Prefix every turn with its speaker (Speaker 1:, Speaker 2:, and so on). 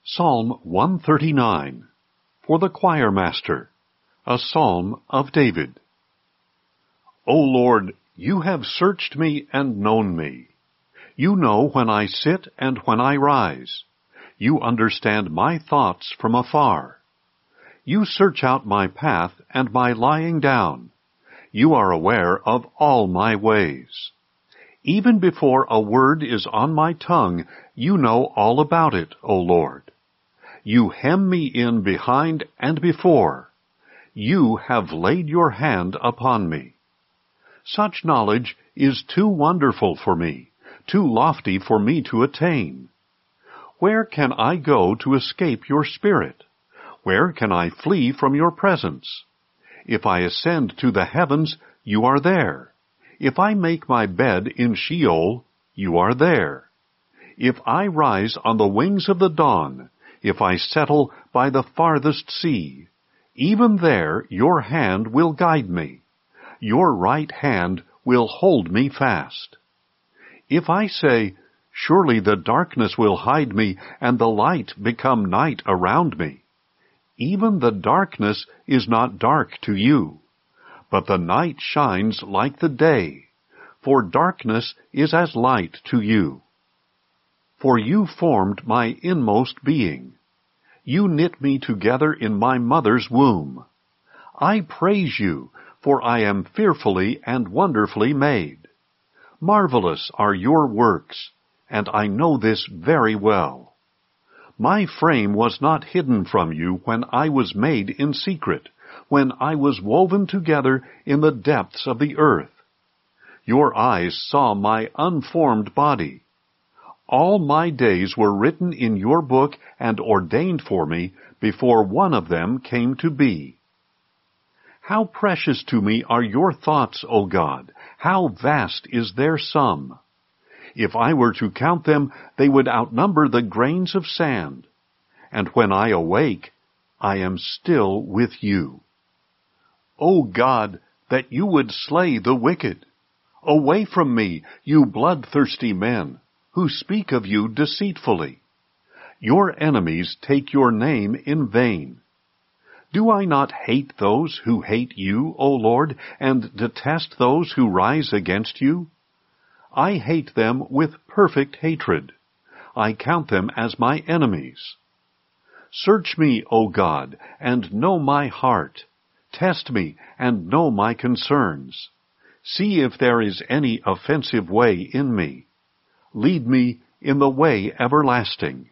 Speaker 1: Psalm 139, for the choir master, a psalm of David. O Lord, you have searched me and known me. You know when I sit and when I rise. You understand my thoughts from afar. You search out my path and my lying down. You are aware of all my ways. Even before a word is on my tongue, you know all about it, O Lord. You hem me in behind and before. You have laid your hand upon me. Such knowledge is too wonderful for me, too lofty for me to attain. Where can I go to escape your spirit? Where can I flee from your presence? If I ascend to the heavens, you are there. If I make my bed in Sheol, you are there. If I rise on the wings of the dawn, if I settle by the farthest sea, even there your hand will guide me. Your right hand will hold me fast. If I say, surely the darkness will hide me, and the light become night around me, even the darkness is not dark to you, but the night shines like the day, for darkness is as light to you. For you formed my inmost being. You knit me together in my mother's womb. I praise you, for I am fearfully and wonderfully made. Marvelous are your works, and I know this very well. My frame was not hidden from you when I was made in secret, when I was woven together in the depths of the earth. Your eyes saw my unformed body. All my days were written in your book and ordained for me before one of them came to be. How precious to me are your thoughts, O God! How vast is their sum! If I were to count them, they would outnumber the grains of sand. And when I awake, I am still with you. O God, that you would slay the wicked! Away from me, you bloodthirsty men, who speak of you deceitfully. Your enemies take your name in vain. Do I not hate those who hate you, O Lord, and detest those who rise against you? I hate them with perfect hatred. I count them as my enemies. Search me, O God, and know my heart. Test me and know my concerns. See if there is any offensive way in me. Lead me in the way everlasting.